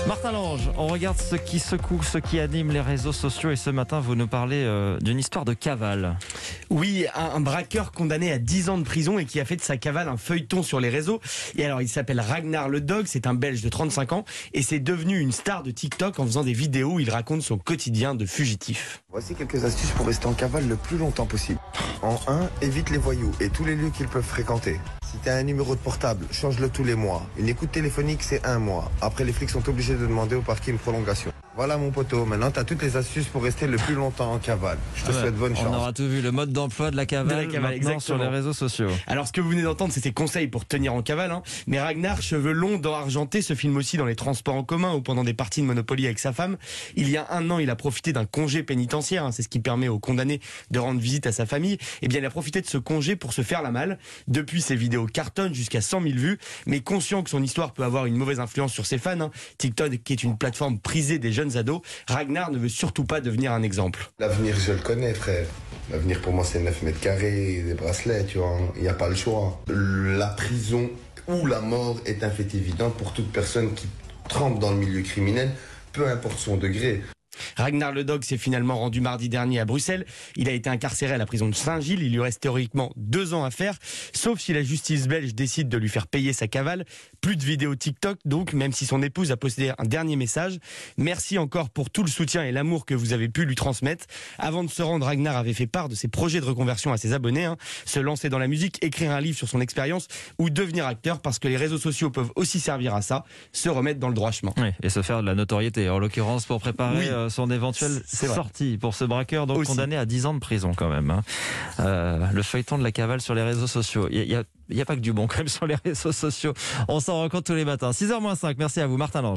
Martin Lange, on regarde ce qui secoue, ce qui anime les réseaux sociaux et ce matin vous nous parlez d'une histoire de cavale. Oui, un braqueur condamné à 10 ans de prison et qui a fait de sa cavale un feuilleton sur les réseaux. Et alors il s'appelle Ragnar le Dog, c'est un Belge de 35 ans et c'est devenu une star de TikTok en faisant des vidéos où il raconte son quotidien de fugitif. Voici quelques astuces pour rester en cavale le plus longtemps possible. En 1, évite les voyous et tous les lieux qu'ils peuvent fréquenter. Si tu as un numéro de portable, change-le tous les mois. Une écoute téléphonique, c'est 1 mois. Après, les flics sont obligés de demander au parquet une prolongation. Voilà mon poteau, maintenant tu as toutes les astuces pour rester le plus longtemps en cavale. Je te souhaite bonne chance. On aura tout vu, le mode d'emploi de la cavale, maintenant sur les réseaux sociaux. Alors ce que vous venez d'entendre, c'est ses conseils pour tenir en cavale. Mais Ragnar, cheveux longs, dents argentées, se filme aussi dans les transports en commun ou pendant des parties de Monopoly avec sa femme. Il y a 1 an, il a profité d'un congé pénitentiaire. C'est ce qui permet aux condamnés de rendre visite à sa famille. Eh bien, il a profité de ce congé pour se faire la malle. Depuis, ses vidéos cartonnent jusqu'à 100 000 vues. Mais conscient que son histoire peut avoir une mauvaise influence sur ses fans, TikTok, qui est une plateforme prisée des jeunes ados, Ragnar ne veut surtout pas devenir un exemple. L'avenir, je le connais, frère. L'avenir, pour moi, c'est 9 mètres carrés, des bracelets, tu vois. Il n'y a pas le choix. La prison ou la mort est un fait évident pour toute personne qui trempe dans le milieu criminel, peu importe son degré. Ragnar le Dog s'est finalement rendu mardi dernier à Bruxelles. Il a été incarcéré à la prison de Saint-Gilles. Il lui reste théoriquement 2 ans à faire, sauf si la justice belge décide de lui faire payer sa cavale. Plus de vidéos TikTok, donc, même si son épouse a posté un dernier message. Merci encore pour tout le soutien et l'amour que vous avez pu lui transmettre. Avant de se rendre, Ragnar avait fait part de ses projets de reconversion à ses abonnés. Se lancer dans la musique, écrire un livre sur son expérience ou devenir acteur, parce que les réseaux sociaux peuvent aussi servir à ça, se remettre dans le droit chemin. Oui, et se faire de la notoriété, en l'occurrence pour préparer son éventuelle sortie pour ce braqueur, donc condamné à 10 ans de prison quand même. Le feuilleton de la cavale sur les réseaux sociaux. Il n'y a pas que du bon quand même sur les réseaux sociaux. On s'en rend compte tous les matins. 6h-5, merci à vous Martin Lange.